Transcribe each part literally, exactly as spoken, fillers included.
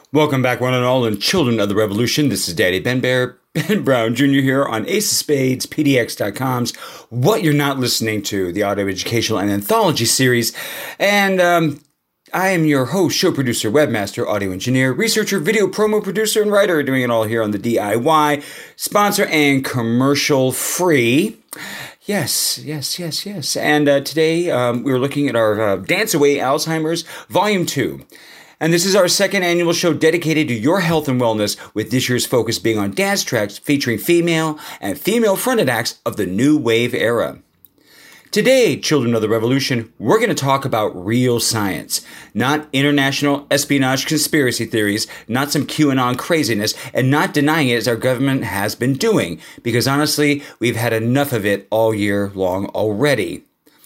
Welcome back, one and all, and children of the revolution. This is Daddy Ben Bear, Ben Brown Junior here on Ace of Spades, P D X dot com's What You're Not Listening To, the audio educational and anthology series. And um, I am your host, show producer, webmaster, audio engineer, researcher, video promo producer, and writer, doing it all here on the D I Y, sponsor and commercial free. Yes, yes, yes, yes. And uh, today um, we were looking at our uh, Dance Away Alzheimer's Volume two. And this is our second annual show dedicated to your health and wellness, with this year's focus being on dance tracks featuring female and female-fronted acts of the new wave era. Today, children of the revolution, we're going to talk about real science, not international espionage conspiracy theories, not some QAnon craziness, and not denying it as our government has been doing, because honestly, we've had enough of it all year long already.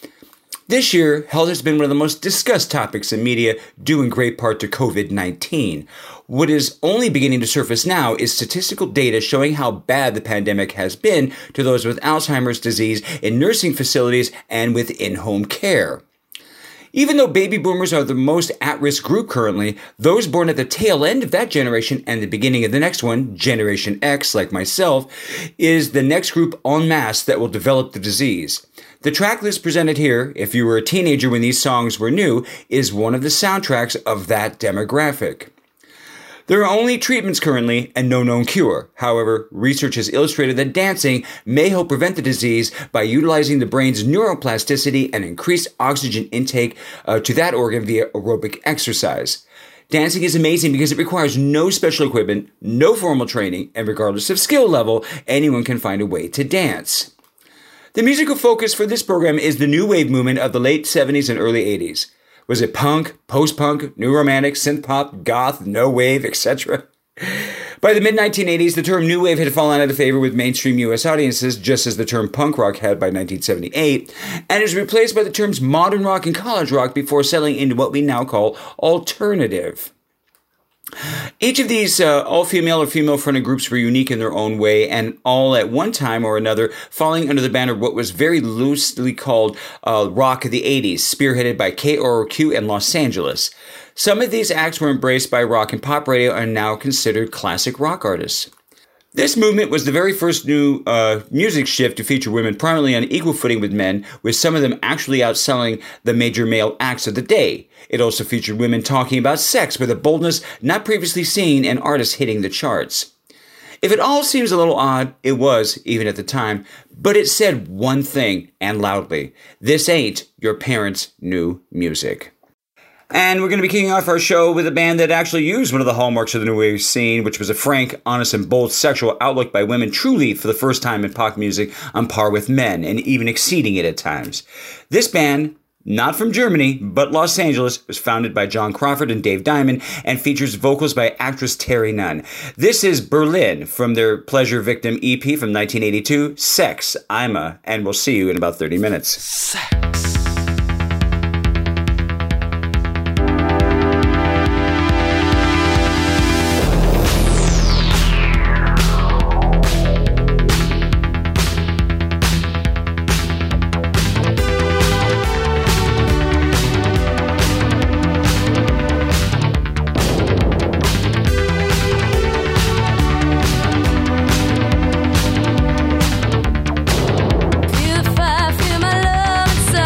This year, health has been one of the most discussed topics in media, due in great part to covid nineteen. What is only beginning to surface now is statistical data showing how bad the pandemic has been to those with Alzheimer's disease in nursing facilities and with in-home care. Even though baby boomers are the most at-risk group currently, those born at the tail end of that generation and the beginning of the next one, Generation X, like myself, is the next group en masse that will develop the disease. The track list presented here, if you were a teenager when these songs were new, is one of the soundtracks of that demographic. There are only treatments currently and no known cure. However, research has illustrated that dancing may help prevent the disease by utilizing the brain's neuroplasticity and increased oxygen intake uh, to that organ via aerobic exercise. Dancing is amazing because it requires no special equipment, no formal training, and regardless of skill level, anyone can find a way to dance. The musical focus for this program is the new wave movement of the late seventies and early eighties. Was it punk, post-punk, new romantic, synth-pop, goth, no wave, et cetera? By the mid nineteen eighties, the term new wave had fallen out of favor with mainstream U S audiences, just as the term punk rock had by nineteen seventy-eight, and is replaced by the terms modern rock and college rock before settling into what we now call alternative. Each of these uh, all-female or female-fronted groups were unique in their own way, and all at one time or another falling under the banner of what was very loosely called uh, rock of the eighties, spearheaded by K R O Q and Los Angeles. Some of these acts were embraced by rock and pop radio and are now considered classic rock artists. This movement was the very first new uh, music shift to feature women primarily on equal footing with men, with some of them actually outselling the major male acts of the day. It also featured women talking about sex with a boldness not previously seen in artists hitting the charts. If it all seems a little odd, it was, even at the time, but it said one thing, and loudly: this ain't your parents' new music. And we're going to be kicking off our show with a band that actually used one of the hallmarks of the new wave scene, which was a frank, honest, and bold sexual outlook by women, truly, for the first time in pop music, on par with men, and even exceeding it at times. This band, not from Germany, but Los Angeles, was founded by John Crawford and Dave Diamond, and features vocals by actress Terry Nunn. This is Berlin, from their Pleasure Victim E P from nineteen eighty-two, Sex, I'm a, and we'll see you in about thirty minutes. Sex. Feel the fire, feel my love inside.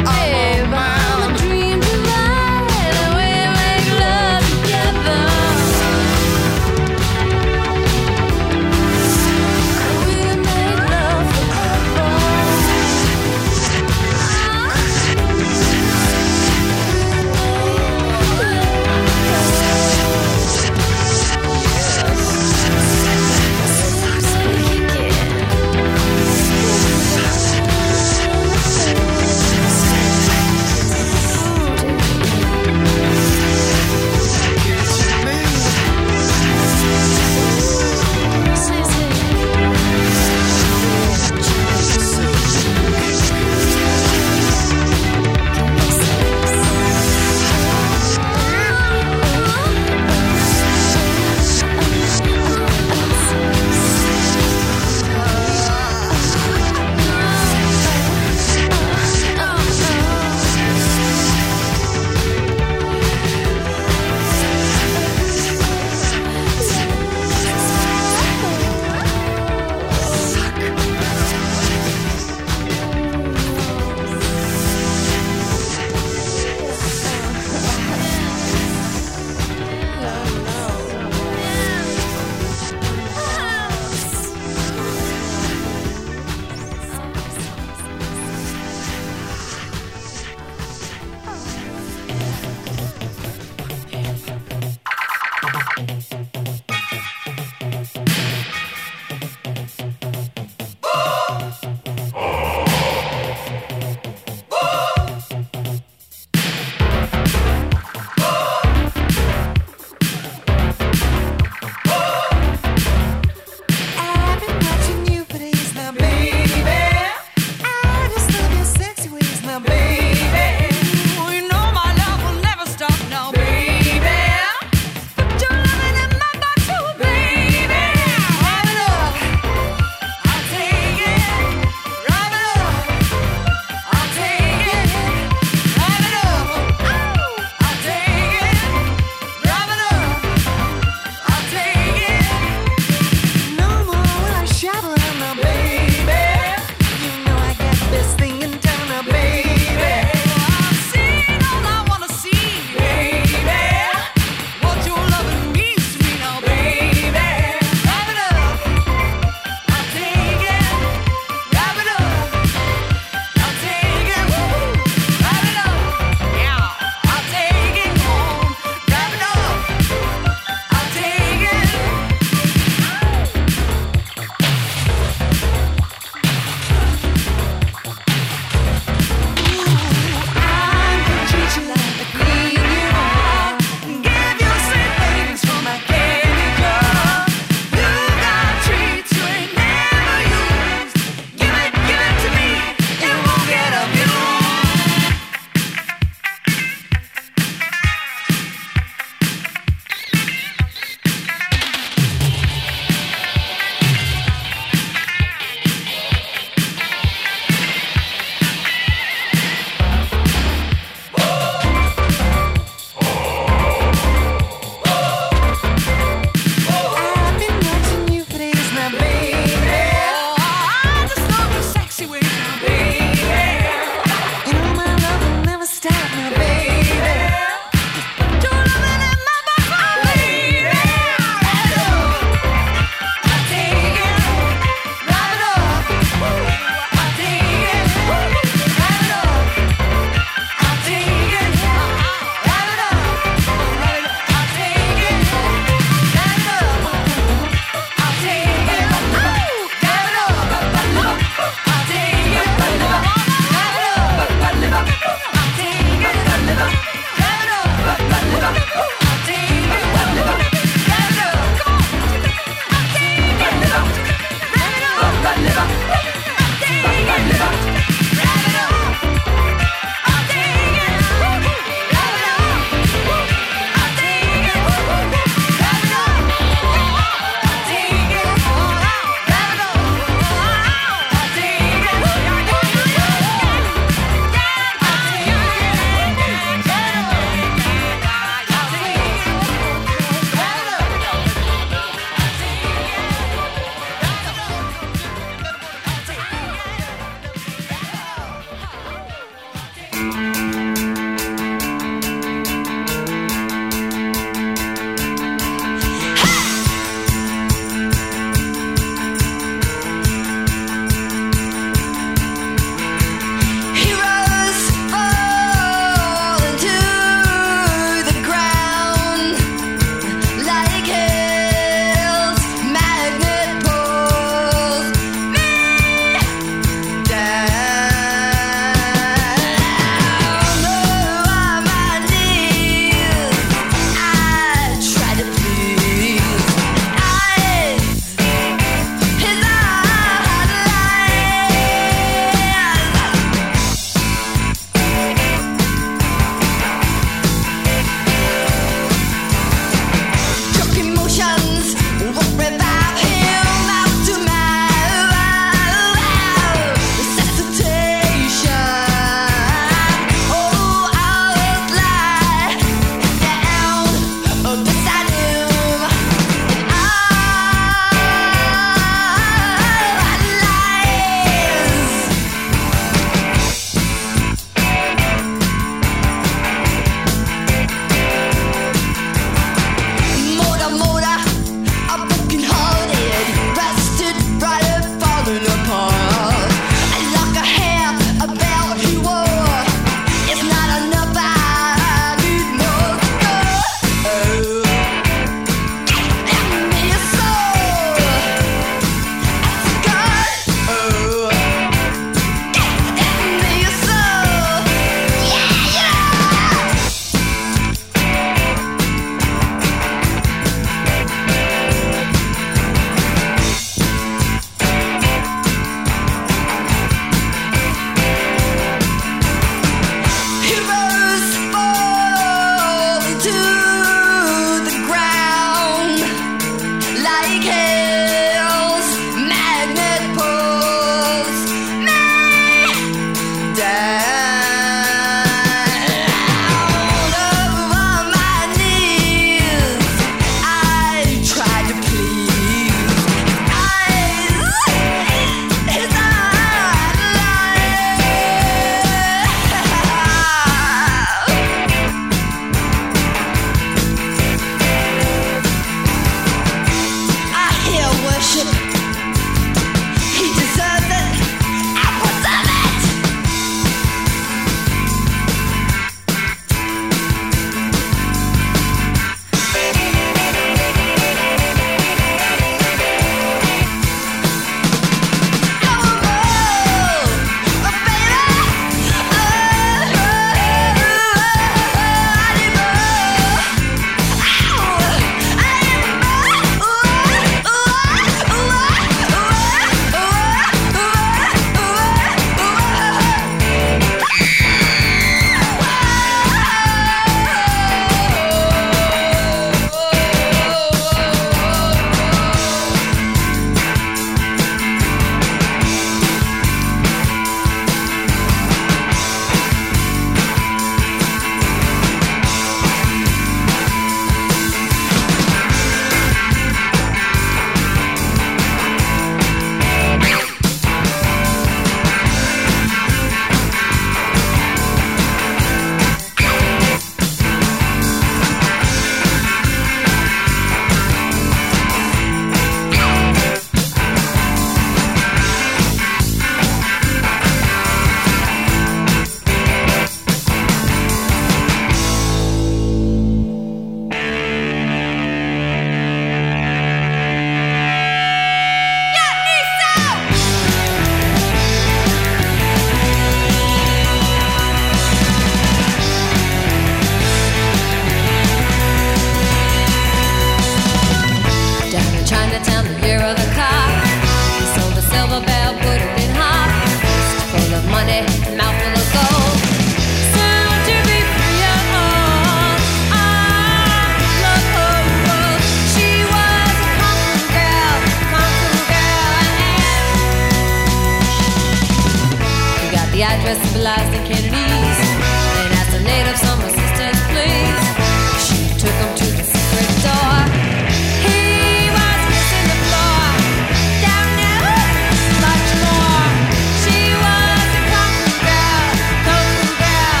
She was a kung fu girl, kung fu girl.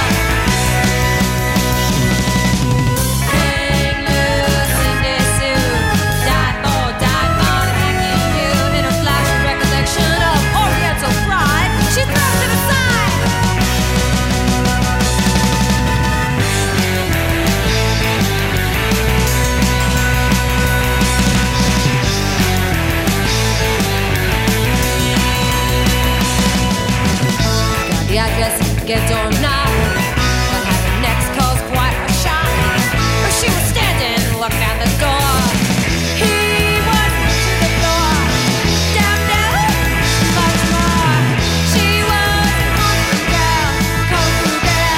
a doorknob, but had her next cause quite a shock. Where she was standing, looking at the door. He was to the floor, down, down, much more. She was a country girl, country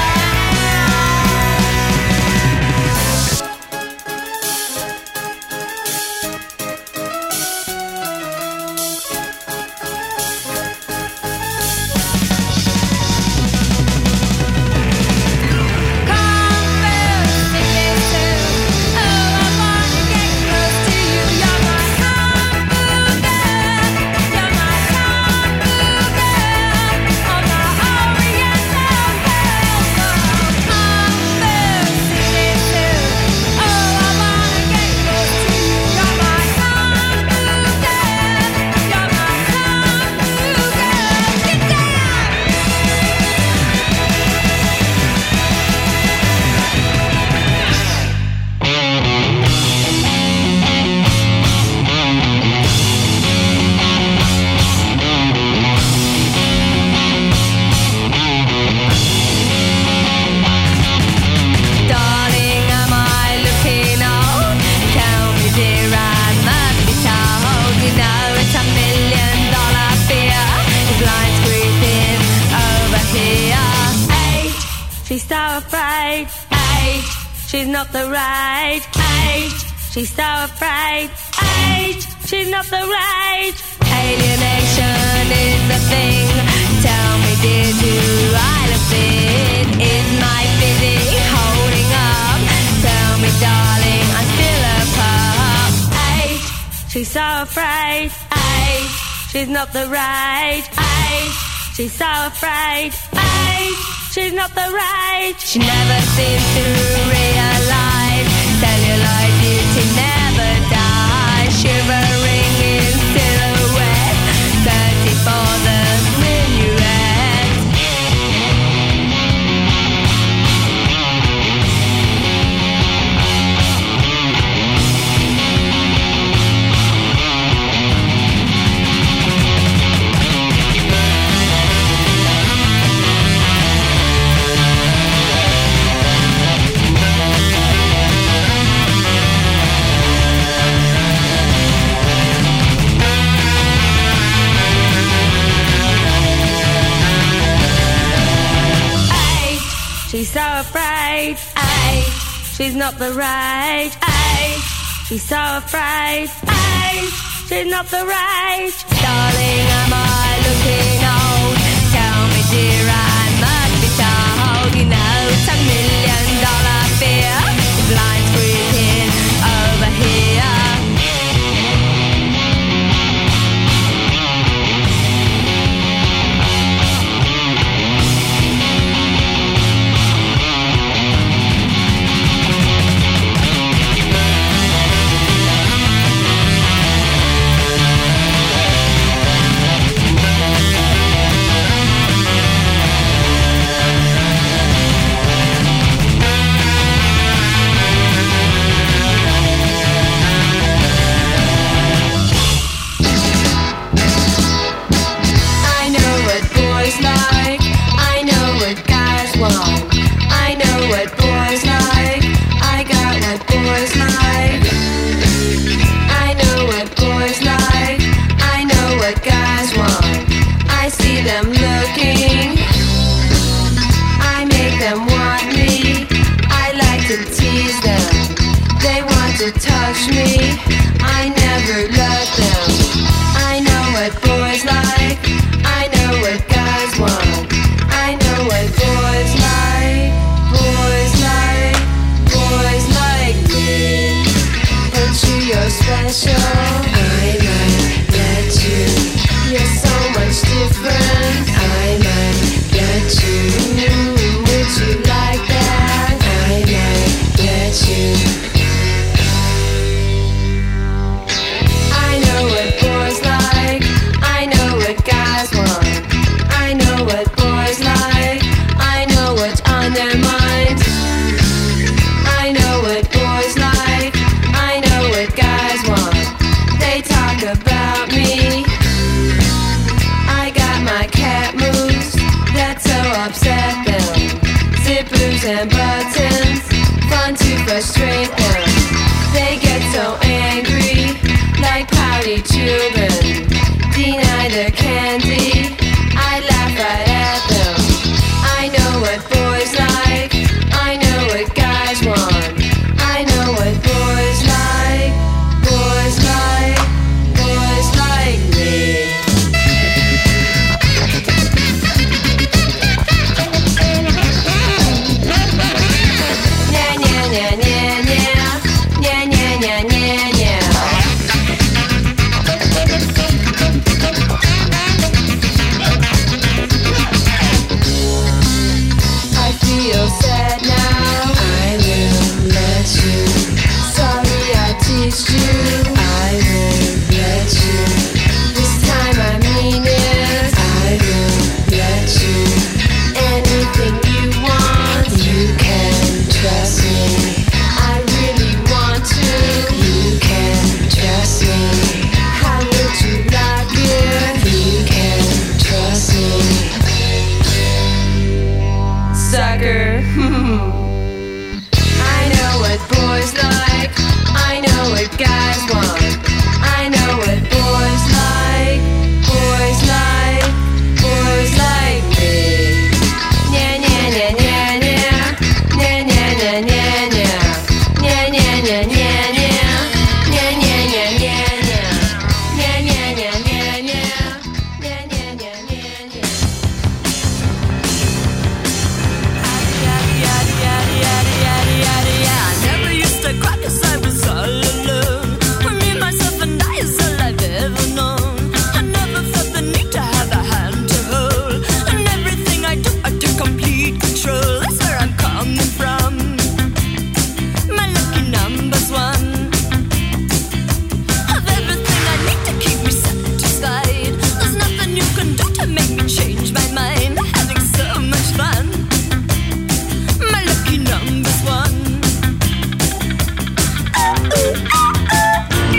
She's so afraid, age, she's not the right age. She's so afraid, age, she's not the right. Alienation is the thing. Tell me, did you I look thin? Is my physique holding up? Tell me, darling, I'm still a pup. Age, she's so afraid, age, she's not the right age. She's so afraid, age, she's not the right. She never seems to realize celluloid beauty never dies. Shivering in silhouette, thirty for the minuet. She's so afraid, age, she's not the right age. She's so afraid, age, she's not the right. Darling, am I looking old? Tell me, dear, I must be told. You know, it's a million dollar fear. The blind creeping over here. Touch me, I never let them. I know what boys like, I know what guys want, I know what boys like. push and buttons, fun to frustrate them. They get so angry, like pouty children. Deny their candy, I laugh right at them. I know what boys like, I know what guys want. I know what boys like, boys like, boys like me. Nya nya nya nya nya, nya nya nya nya nya. I feel sad now, I will let you. Sorry I teased you, I will let you. This time I mean it, I will let you. Anything you want, you can trust me. I really want to, you can trust me. How would you like it? You can trust me. Sucker. I know what boys like, I know what guys want. I know what boys like, boys like, boys like me. Nya nya nya nya nya, nya nya nya nya nya, nya nya nya nya nya, nya nya nya nya nya, nya nya nya nya nya, nya nya nya nya nya. I never used to cry 'cause I was all alone. For me, myself, and I is all I've ever known. I never felt the need to have a hand to hold. And everything I do, I take complete control. That's where I'm coming from. My lucky number's one. Of everything I need to keep me satisfied. There's nothing you can do to make me change my mind. Having so much fun. My lucky number's one. Ooh, ooh, ooh, ooh.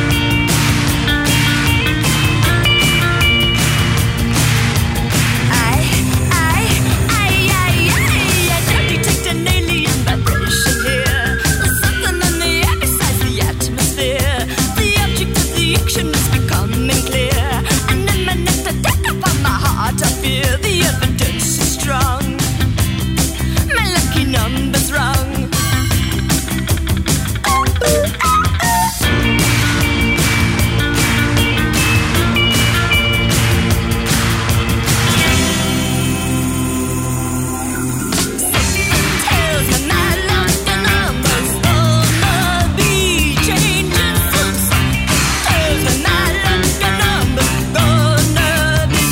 I, I, I, I, I, I don't detect an alien vibration here. There's something in the air besides the atmosphere. The object of the action is becoming clear. An imminent attack upon my heart, I fear. The evidence is strong. My lucky number's wrong. Ooh, ooh, ooh, ooh. Tells me my lucky number's gonna be changing soon. Tells me my lucky number's gonna be.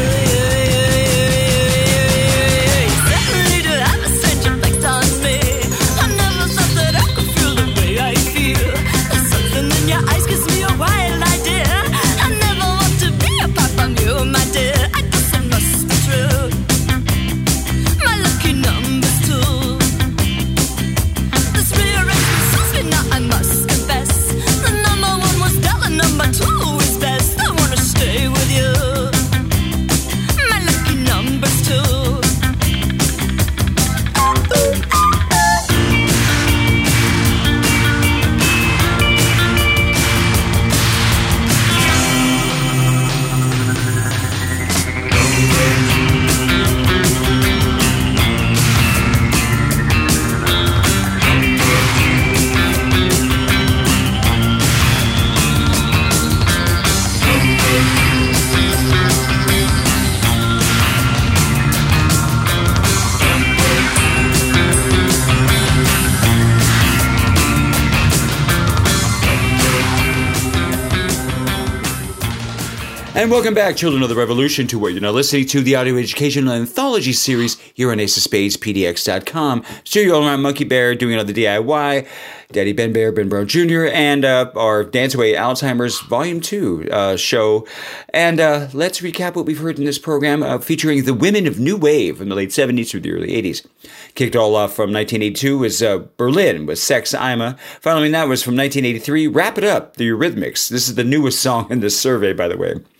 Certainly do have a strange effect on me. I never thought that I could feel the way I feel. There's something in your eyes gives me a wild idea. I never want to be apart from you, my dear. I guess it must be true. My lucky number's two. This rearrangement suits me now, I must confess. The number one was dull and number two is best. I wanna stay with you. My lucky number's two. Ooh, ooh, ooh, ooh. And welcome back, children of the revolution, to what you're now listening to, the audio educational anthology series here on Ace of Spades P D X dot com. Studio around Monkey Bear doing another D I Y. Daddy Ben Bear, Ben Brown Junior, and uh, our Dance Away Alzheimer's Volume two uh, show. And uh, let's recap what we've heard in this program uh, featuring the women of New Wave from the late seventies through the early eighties. Kicked all off from nineteen eighty-two was uh, Berlin with Sex Ima. Following that was from nineteen eighty-three, Wrap It Up, the Eurythmics. This is the newest song in this survey, by the way.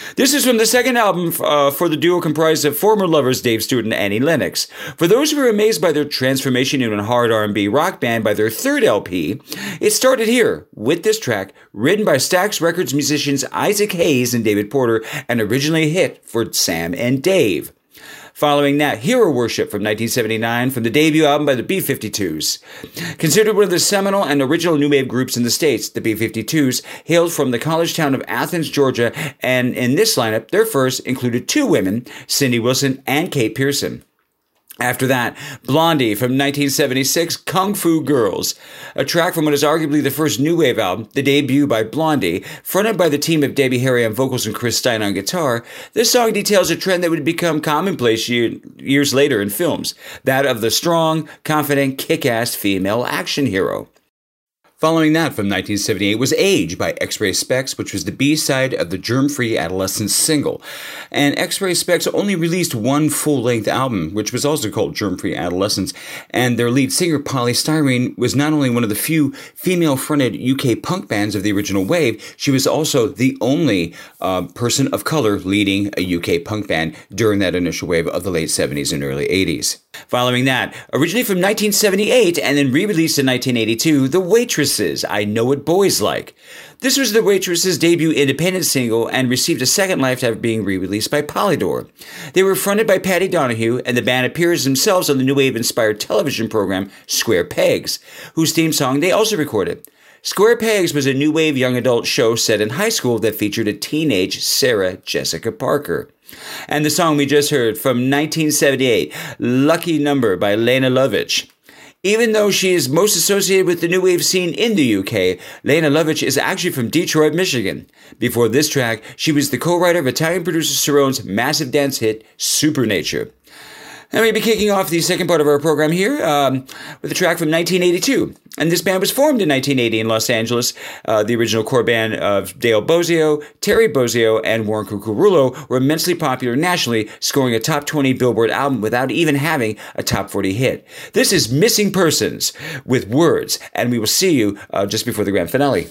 This is from the second album uh, for the duo comprised of former lovers Dave Stewart and Annie Lennox. For those who were amazed by their transformation into a hard R and B rock band by their third L P, it started here with this track, written by Stax Records musicians Isaac Hayes and David Porter, and originally a hit for Sam and Dave. Following that, Hero Worship from nineteen seventy-nine from the debut album by the B fifty-twos. Considered one of the seminal and original new wave groups in the States, the B fifty-twos hailed from the college town of Athens, Georgia, and in this lineup, their first included two women, Cindy Wilson and Kate Pearson. After that, Blondie from nineteen seventy-six, Kung Fu Girls, a track from what is arguably the first new wave album, the debut by Blondie, fronted by the team of Debbie Harry on vocals and Chris Stein on guitar. This song details a trend that would become commonplace year, years later in films, that of the strong, confident, kick-ass female action hero. Following that, from nineteen seventy-eight, was Age by X-Ray Spex, which was the B-side of the Germ-Free Adolescence single. And X-Ray Spex only released one full-length album, which was also called Germ-Free Adolescence, and their lead singer, Polly Styrene, was not only one of the few female-fronted U K punk bands of the original wave, she was also the only uh, person of color leading a U K punk band during that initial wave of the late seventies and early eighties. Following that, originally from nineteen seventy-eight and then re-released in nineteen eighty-two, The Waitresses, I Know What Boys Like. This was The Waitresses' debut independent single and received a second life after being re-released by Polydor. They were fronted by Patty Donahue, and the band appears themselves on the new wave-inspired television program Square Pegs, whose theme song they also recorded. Square Pegs was a new wave young adult show set in high school that featured a teenage Sarah Jessica Parker. And the song we just heard from nineteen seventy-eight, Lucky Number by Lena Lovitch. Even though she is most associated with the new wave scene in the U K, Lena Lovitch is actually from Detroit, Michigan. Before this track, she was the co-writer of Italian producer Cerrone's massive dance hit, Supernature. And we'll be kicking off the second part of our program here um, with a track from nineteen eighty-two. And this band was formed in nineteen eighty in Los Angeles. Uh, the original core band of Dale Bozio, Terry Bozio, and Warren Cucurulo were immensely popular nationally, scoring a top twenty Billboard album without even having a top forty hit. This is Missing Persons with Words, and we will see you uh, just before the grand finale.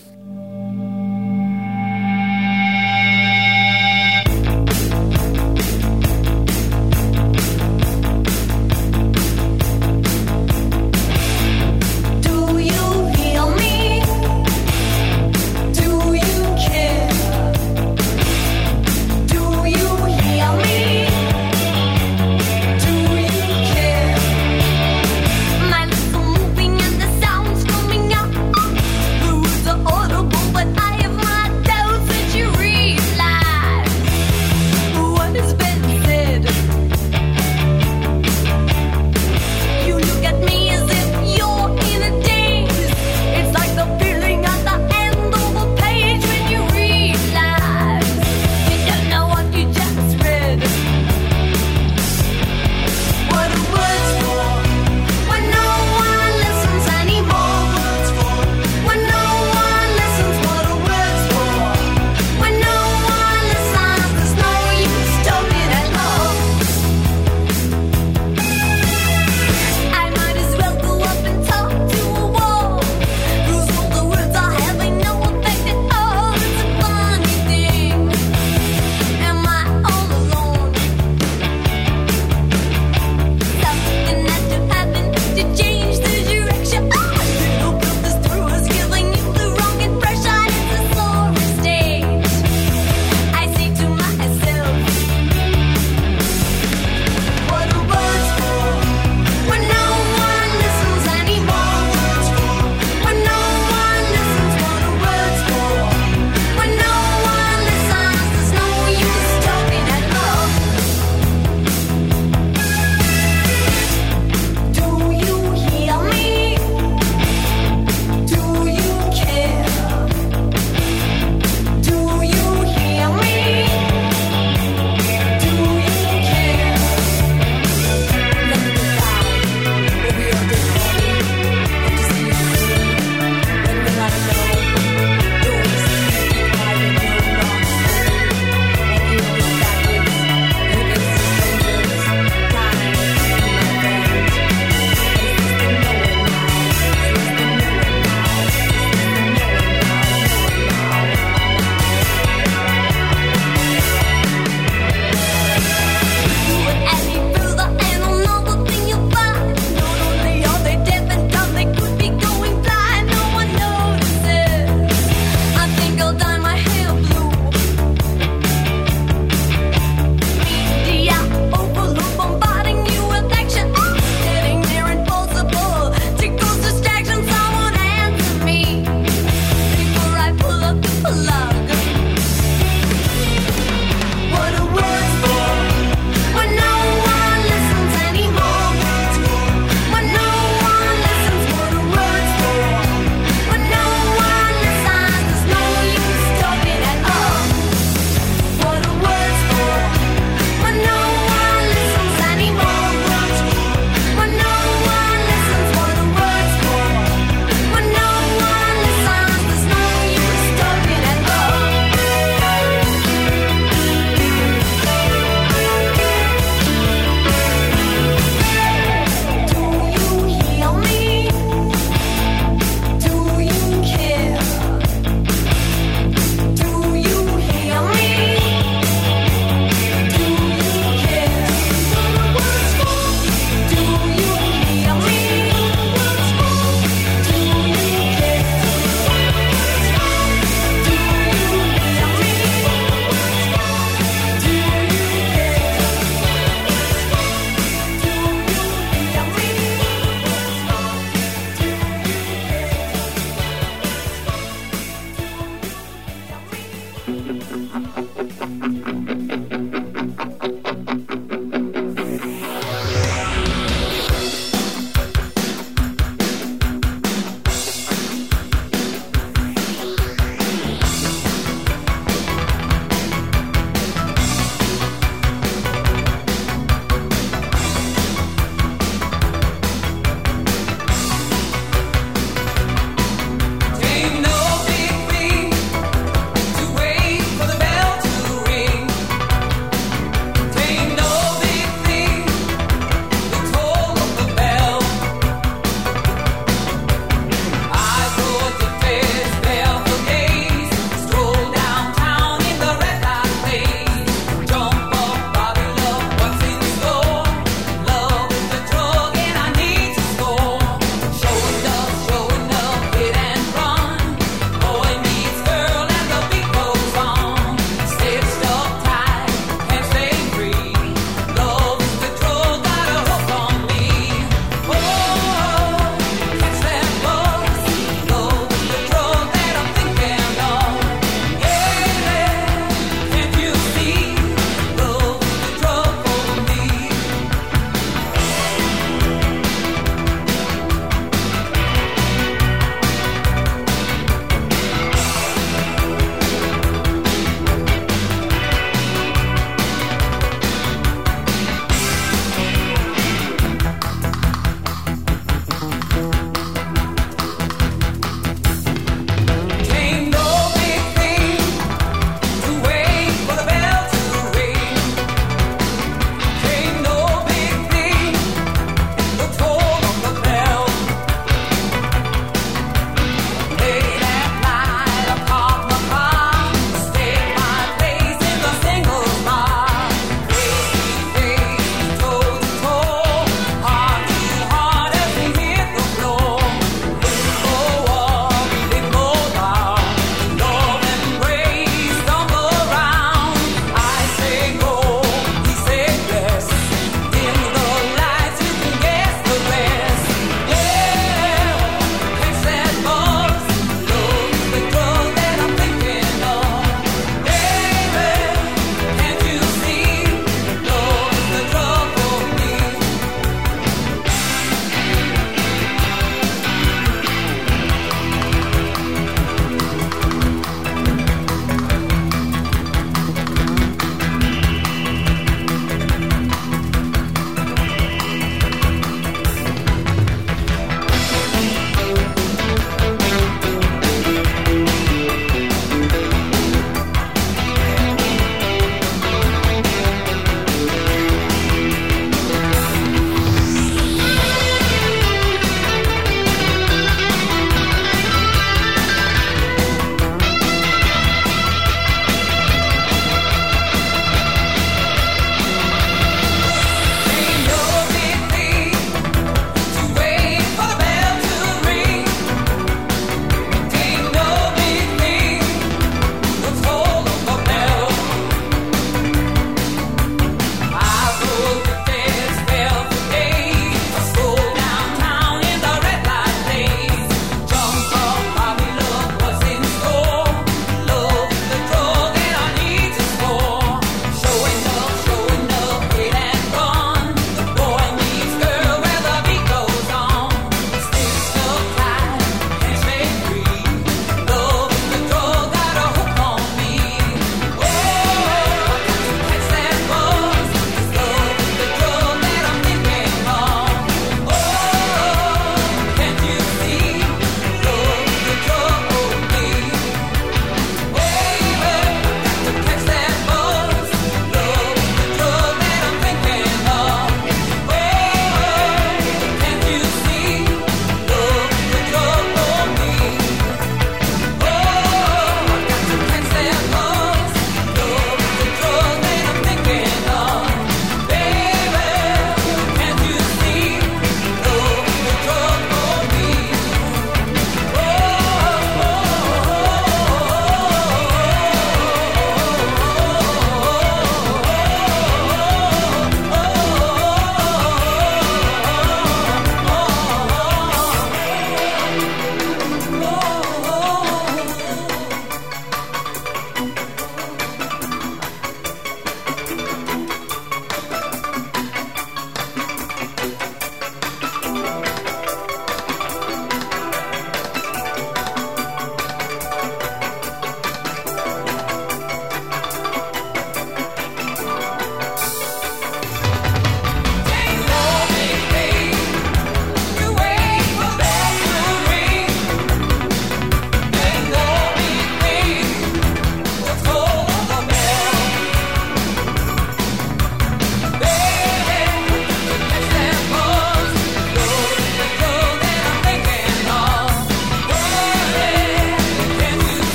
My lips are moving and the sound's coming out. Who's the other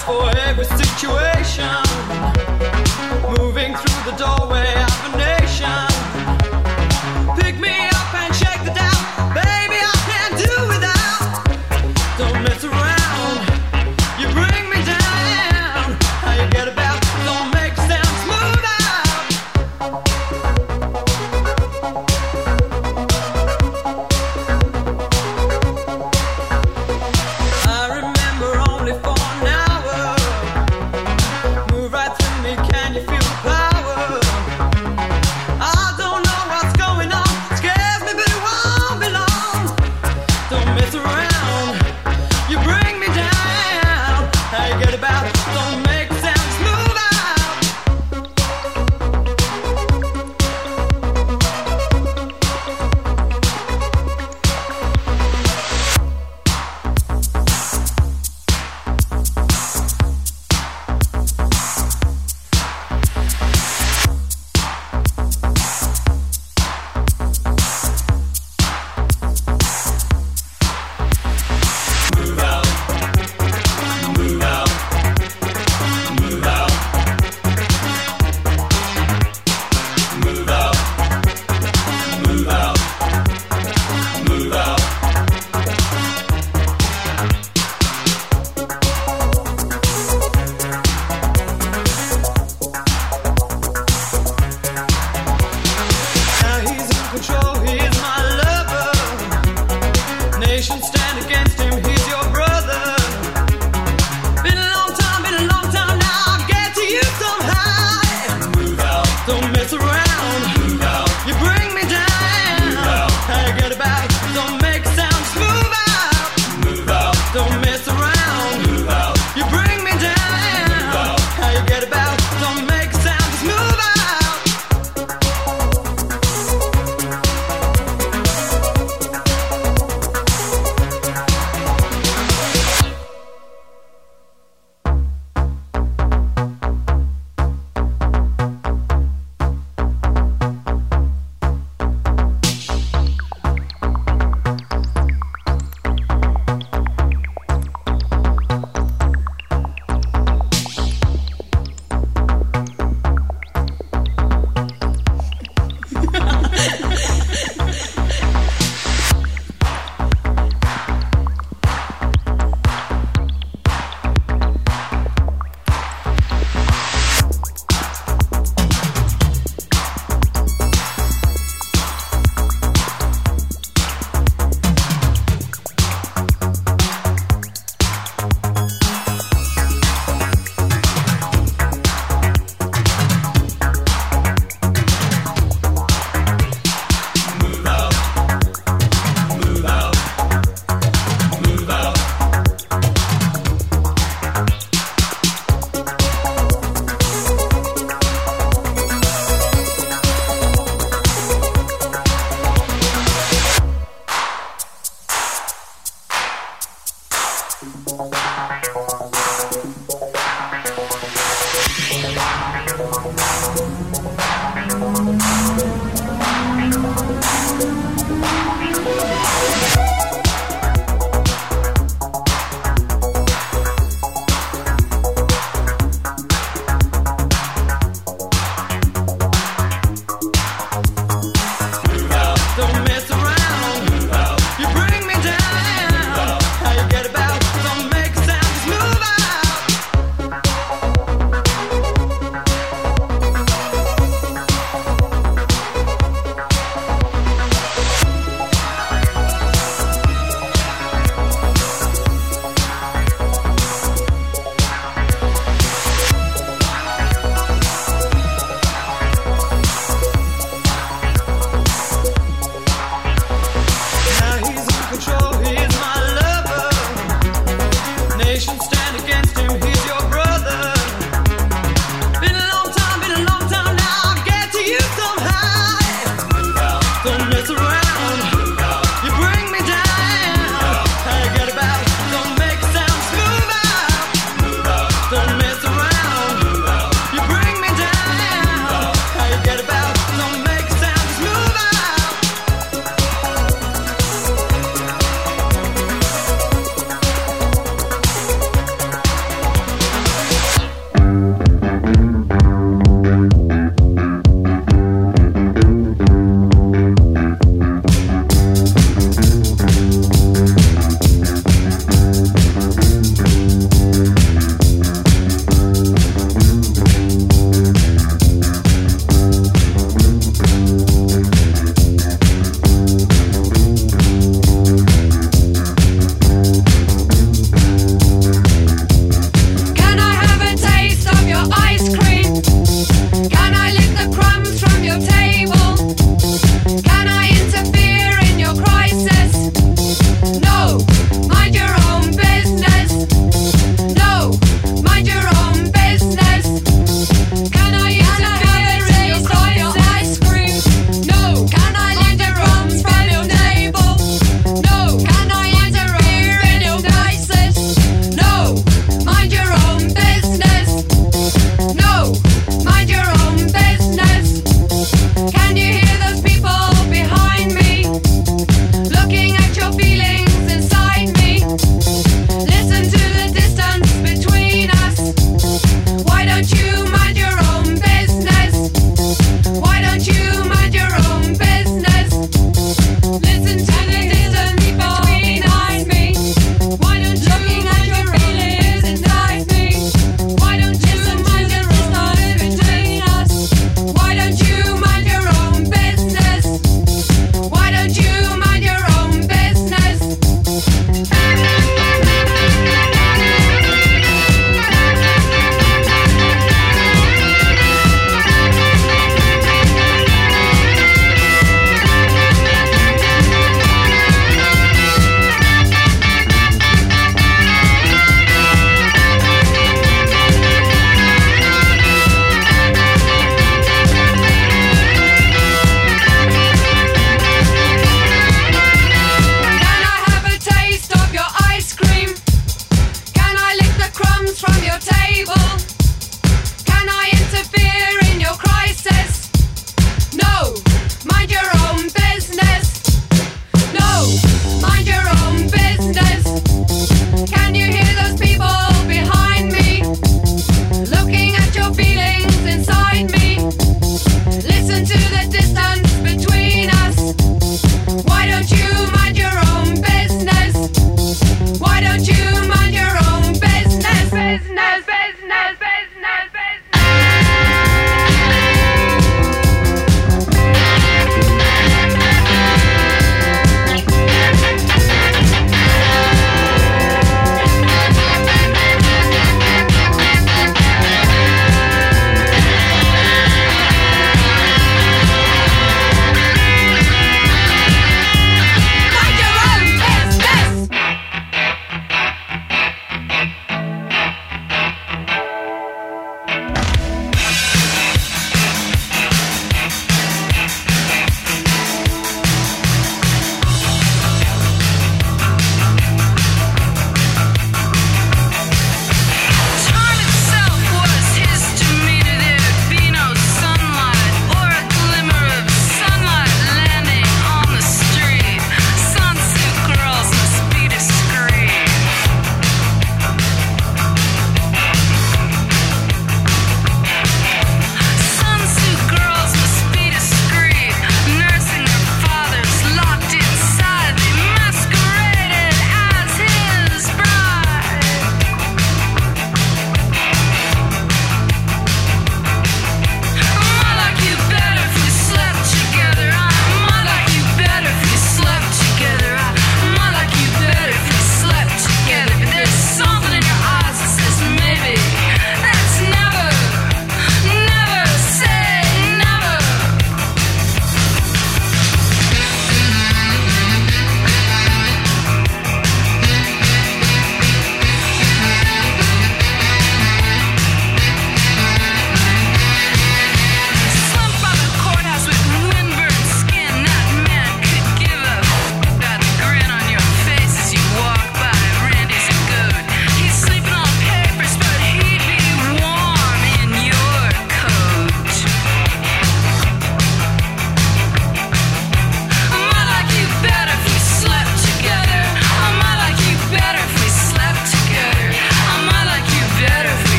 words for every situation. Moving through the doorway of a nation. Pick me up and shake the doubt. Baby, I can't do without. Don't mess around. You bring me down. How you get about? Don't make sound smooth out. I remember only for an hour. Move right through me, can you feel the power?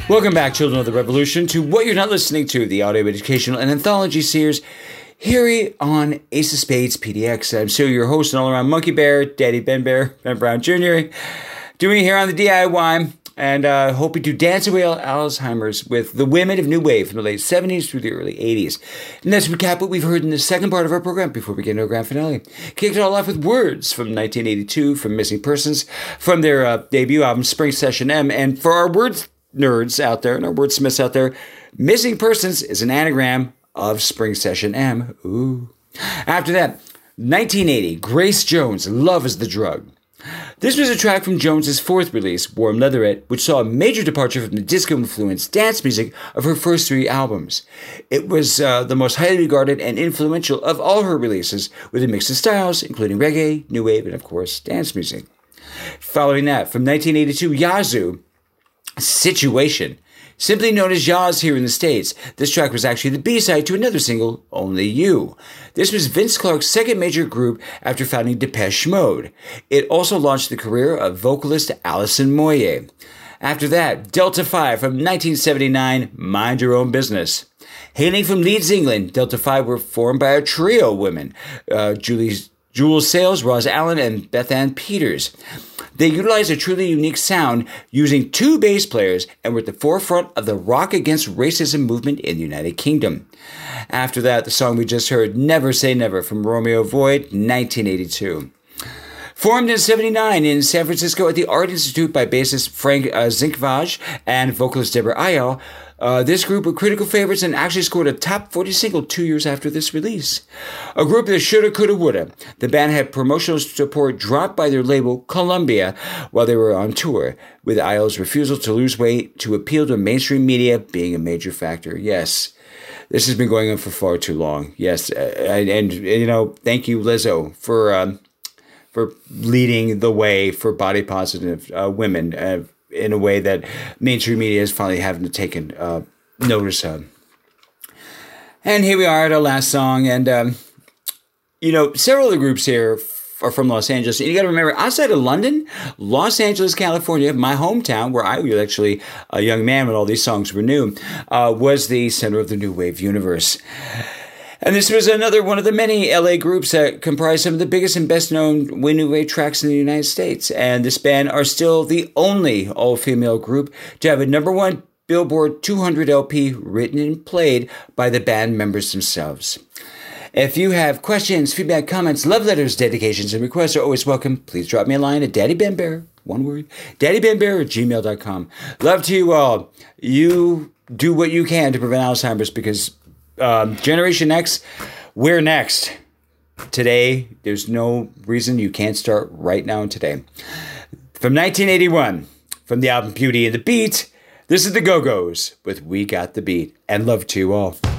Welcome back, children of the revolution, to What You're Not Listening To, the audio educational and anthology series here on Ace of Spades P D X. I'm still your host and all-around monkey bear, Daddy Ben Bear, Ben Brown Junior, doing it here on the D I Y, and uh, hoping to dance away Alzheimer's with the women of New Wave from the late seventies through the early eighties. And let's recap what we've heard in the second part of our program before we get into our grand finale. Kicked it all off with Words from nineteen eighty-two from Missing Persons from their uh, debut album Spring Session M. And for our words nerds out there and our wordsmiths out there, Missing Persons is an anagram of Spring Session M. Ooh. After that, nineteen eighty, Grace Jones, Love is the Drug. This was a track from Jones's fourth release, Warm Leatherette, which saw a major departure from the disco-influenced dance music of her first three albums. It was uh, the most highly regarded and influential of all her releases, with a mix of styles, including reggae, new wave, and of course, dance music. Following that, from nineteen eighty-two, Yazoo, Situation. Simply known as Yaz here in the States, this track was actually the B-side to another single, Only You. This was Vince Clarke's second major group after founding Depeche Mode. It also launched the career of vocalist Alison Moyet. After that, Delta Five from nineteen seventy-nine, Mind Your Own Business. Hailing from Leeds, England, Delta Five were formed by a trio of women, uh, Julie, Jules Sales, Roz Allen, and Beth Ann Peters. They utilized a truly unique sound using two bass players and were at the forefront of the Rock Against Racism movement in the United Kingdom. After that, the song we just heard, Never Say Never from Romeo Void, nineteen eighty-two. Formed in seventy-nine in San Francisco at the Art Institute by bassist Frank uh, Zinkvaj and vocalist Deborah Ayal, uh, this group were critical favorites and actually scored a top forty single two years after this release. A group that shoulda, coulda, woulda. The band had promotional support dropped by their label, Columbia, while they were on tour, with Ayal's refusal to lose weight to appeal to mainstream media being a major factor. Yes, this has been going on for far too long. Yes, uh, and, and, you know, thank you, Lizzo, for... Um, for leading the way for body positive uh, women uh, in a way that mainstream media is finally having to take uh, notice of. And here we are at our last song. And, um, you know, several of the groups here are from Los Angeles. And you got to remember, outside of London, Los Angeles, California, my hometown, where I was actually a young man when all these songs were new, uh, was the center of the new wave universe. And this was another one of the many L A groups that comprise some of the biggest and best-known new wave tracks in the United States. And this band are still the only all-female group to have a number one Billboard two hundred L P written and played by the band members themselves. If you have questions, feedback, comments, love letters, dedications, and requests are always welcome. Please drop me a line at daddybenbear, one word, daddybenbear at gmail dot com. Love to you all. You do what you can to prevent Alzheimer's because... Um, Generation X, we're next. Today, there's no reason you can't start right now and today. From nineteen eighty-one, from the album Beauty and the Beat, this is the Go-Go's with We Got the Beat. And love to you all.